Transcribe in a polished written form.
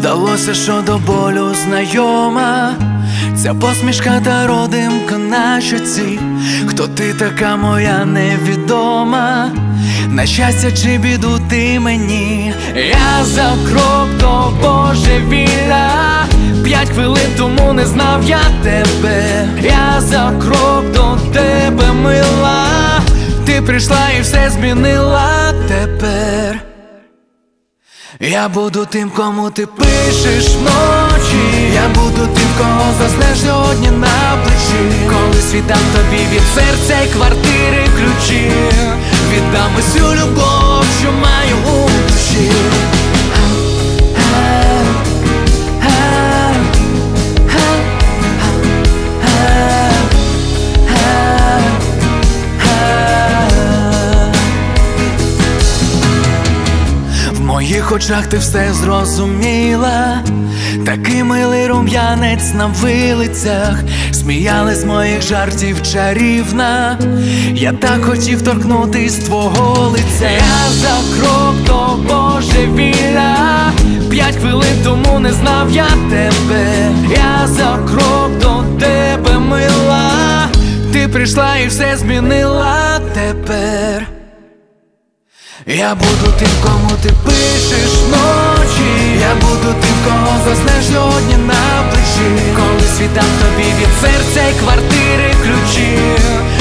Здалося, що до болю знайома ця посмішка та родимка на щоці. Хто ти така моя невідома? На щастя чи біду ти мені? Я за крок до божевілля, 5 хвилин тому не знав я тебе. Я за крок до тебе, мила, ти прийшла і все змінила тепер. Я буду тим, кому ти пишеш вночі. Я буду тим, кого заснеш сьогодні на плечі. Коли світам тобі від серця й квартири ключі, віддам усю любов, що маю у душі. В моїх очах ти все зрозуміла, такий милий рум'янець на вилицях, сміялись з моїх жартів чарівна. Я так хотів торкнутись твого лиця. Я за крок до божевілля, 5 хвилин тому не знав я тебе. Я за крок до тебе, мила, ти прийшла і все змінила тепер. Я буду тим, кому ти пишеш вночі. Я буду тим, кого заснеш сьогодні на плечі. Коли світам тобі від серця й квартири ключі,